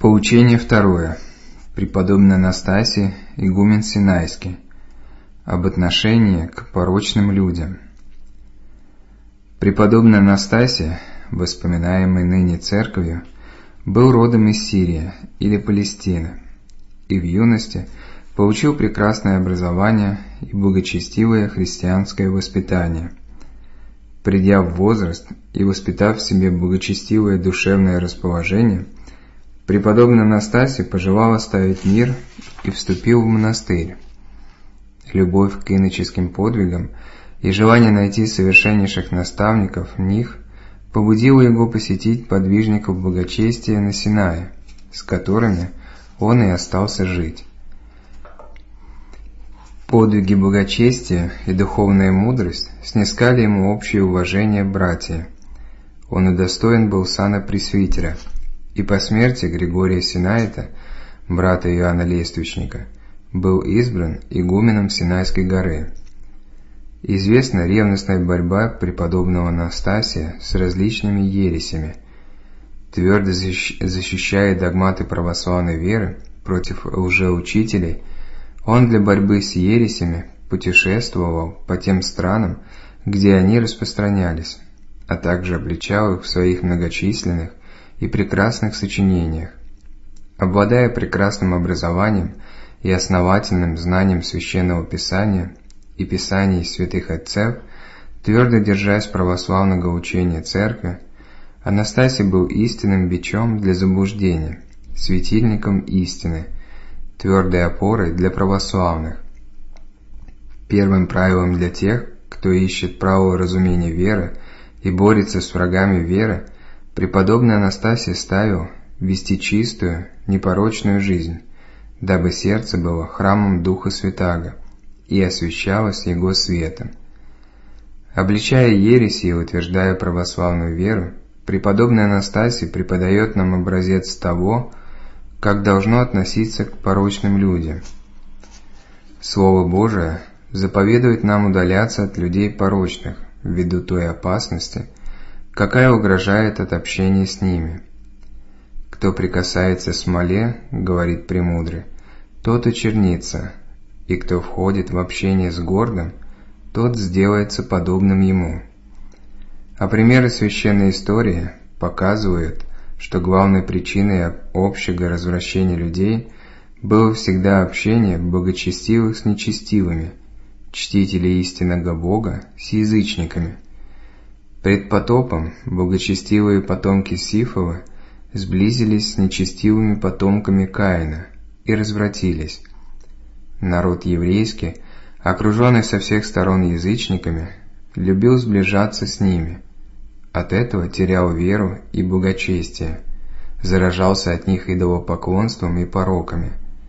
Поучение второе. Преподобный Анастасий, игумен Синайский. Об отношении к порочным людям. Преподобный Анастасий, воспоминаемый ныне церковью, был родом из Сирии или Палестины, и в юности получил прекрасное образование и благочестивое христианское воспитание. Придя в возраст и воспитав в себе благочестивое душевное расположение, преподобный Анастасий пожелал оставить мир и вступил в монастырь. Любовь к иноческим подвигам и желание найти совершеннейших наставников в них побудило его посетить подвижников благочестия на Синае, с которыми он и остался жить. Подвиги благочестия и духовная мудрость снискали ему общее уважение братья. Он удостоен был сана пресвитера, и по смерти Григория Синайта, брата Иоанна Лествичника, был избран игуменом Синайской горы. Известна ревностная борьба преподобного Анастасия с различными ересями. Твердо защищая догматы православной веры против лжеучителей, он для борьбы с ересями путешествовал по тем странам, где они распространялись, а также обличал их в своих многочисленных и прекрасных сочинениях. Обладая прекрасным образованием и основательным знанием Священного Писания и Писаний святых отцов, твердо держась православного учения Церкви, Анастасий был истинным бичом для заблуждения, светильником истины, твердой опорой для православных. Первым правилом для тех, кто ищет правого разумения веры и борется с врагами веры, преподобный Анастасий ставил вести чистую, непорочную жизнь, дабы сердце было храмом Духа Святаго и освящалось Его светом. Обличая ереси и утверждая православную веру, преподобный Анастасий преподает нам образец того, как должно относиться к порочным людям. Слово Божие заповедует нам удаляться от людей порочных ввиду той опасности, какая угрожает от общения с ними. «Кто прикасается к смоле, — говорит премудрый, — тот очернится, и кто входит в общение с гордым, тот сделается подобным ему». А примеры священной истории показывают, что главной причиной общего развращения людей было всегда общение благочестивых с нечестивыми, чтителей истинного Бога с язычниками. Пред потопом благочестивые потомки Сифовы сблизились с нечестивыми потомками Каина и развратились. Народ еврейский, окруженный со всех сторон язычниками, любил сближаться с ними. От этого терял веру и благочестие, заражался от них идолопоклонством и пороками.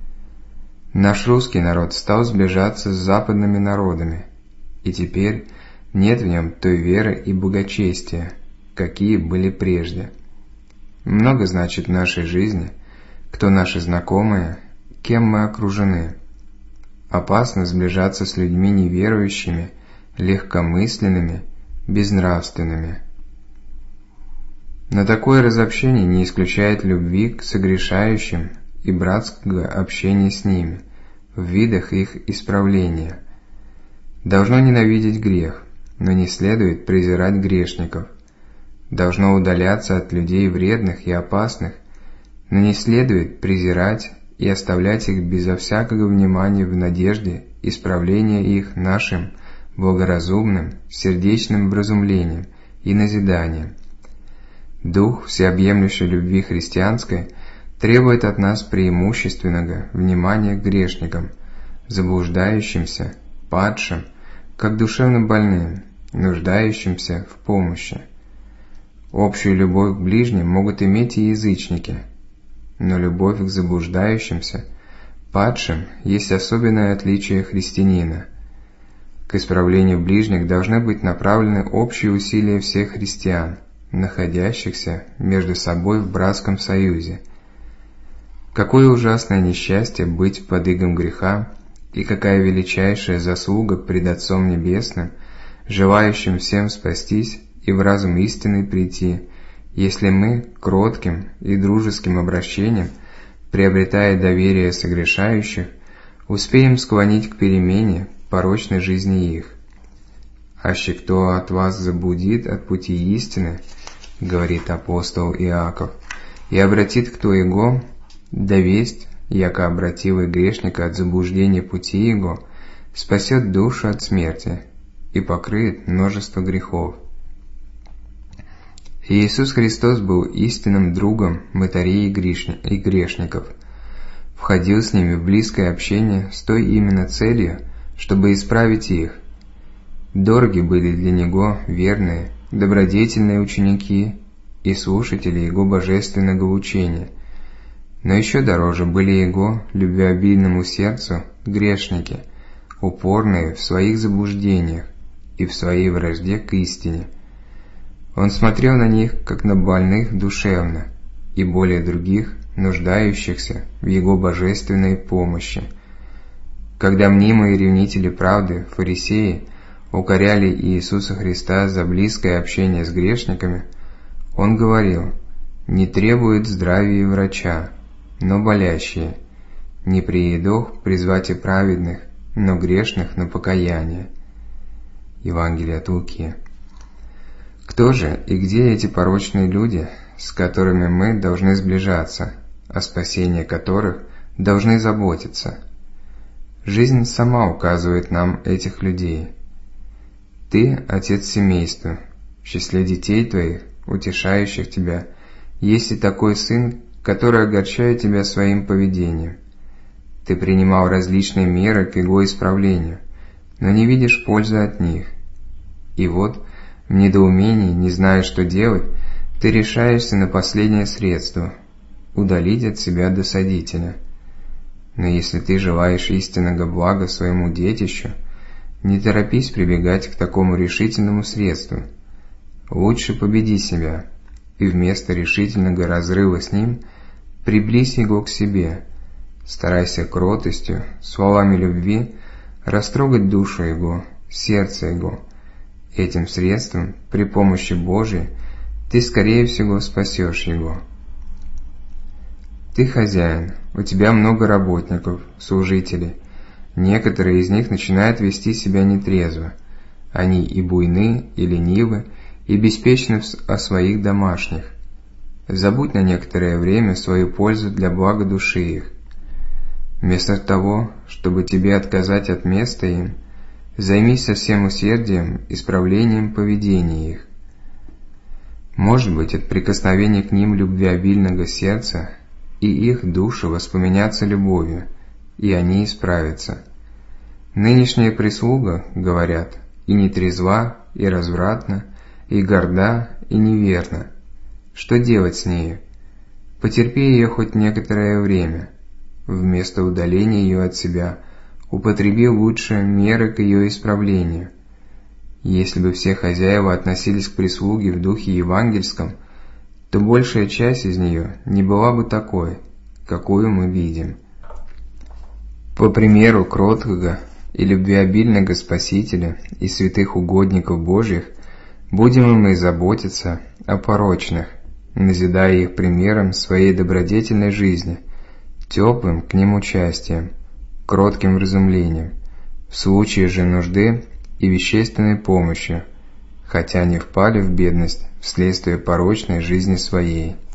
Наш русский народ стал сближаться с западными народами, и теперь нет в нем той веры и благочестия, какие были прежде. Много значит в нашей жизни, кто наши знакомые, кем мы окружены. Опасно сближаться с людьми неверующими, легкомысленными, безнравственными. Но такое разобщение не исключает любви к согрешающим и братского общения с ними, в видах их исправления. Должно ненавидеть грех, но не следует презирать грешников. Должно удаляться от людей вредных и опасных, но не следует презирать и оставлять их безо всякого внимания в надежде исправления их нашим благоразумным, сердечным вразумлением и назиданием. Дух всеобъемлющей любви христианской требует от нас преимущественного внимания к грешникам, заблуждающимся, падшим, как душевно больным, нуждающимся в помощи. Общую любовь к ближним могут иметь и язычники, но любовь к заблуждающимся, падшим, есть особенное отличие христианина. К исправлению ближних должны быть направлены общие усилия всех христиан, находящихся между собой в братском союзе. Какое ужасное несчастье быть под игом греха, и какая величайшая заслуга пред Отцом Небесным, желающим всем спастись и в разум истинный прийти, если мы кротким и дружеским обращением приобретая доверие согрешающих, успеем склонить к перемене порочной жизни их. «Аще кто от вас заблудит от пути истины, — говорит апостол Иаков, — и обратит кто его, да весть, яко обратил и грешника от заблуждения пути его, спасет душу от смерти и покрыет множество грехов». И Иисус Христос был истинным другом мытарей и грешников, входил с ними в близкое общение с той именно целью, чтобы исправить их. Дороги были для Него верные, добродетельные ученики и слушатели Его божественного учения, но еще дороже были Его любвеобильному сердцу грешники, упорные в своих заблуждениях и в своей вражде к истине. Он смотрел на них, как на больных душевно, и более других, нуждающихся в Его божественной помощи. Когда мнимые ревнители правды, фарисеи, укоряли Иисуса Христа за близкое общение с грешниками, Он говорил: «Не требует здравия врача, но болящие. Не приедох призвать и праведных, но грешных на покаяние». Евангелие от Луки. Кто же и где эти порочные люди, с которыми мы должны сближаться, о спасении которых должны заботиться? Жизнь сама указывает нам этих людей. Ты – отец семейства, в числе детей твоих, утешающих тебя, есть и такой сын, который огорчает тебя своим поведением. Ты принимал различные меры к его исправлению, но не видишь пользы от них. И вот, в недоумении, не зная, что делать, ты решаешься на последнее средство – удалить от себя досадителя. Но если ты желаешь истинного блага своему детищу, не торопись прибегать к такому решительному средству. Лучше победи себя, и вместо решительного разрыва с ним приблизь его к себе. Старайся кротостью, словами любви растрогать душу его, сердце его. Этим средством, при помощи Божией, ты, скорее всего, спасешь его. Ты хозяин, у тебя много работников, служителей. Некоторые из них начинают вести себя нетрезво. Они и буйны, и ленивы, и беспечны о своих домашних. Забудь на некоторое время свою пользу для блага души их. Вместо того, чтобы тебе отказать от места им, займись со всем усердием исправлением поведения их. Может быть, от прикосновения к ним любвеобильного сердца и их души воспламенятся любовью, и они исправятся. Нынешняя прислуга, говорят, и нетрезва, и развратна, и горда, и неверна. Что делать с нею? Потерпи ее хоть некоторое время. Вместо удаления ее от себя употреби лучше меры к ее исправлению. Если бы все хозяева относились к прислуге в духе евангельском, то большая часть из нее не была бы такой, какую мы видим. По примеру кроткого и любвеобильного Спасителя и святых угодников Божьих будем и мы заботиться о порочных, назидая их примером своей добродетельной жизни, теплым к ним участием, кротким вразумлением, в случае же нужды и вещественной помощью, хотя они впали в бедность вследствие порочной жизни своей.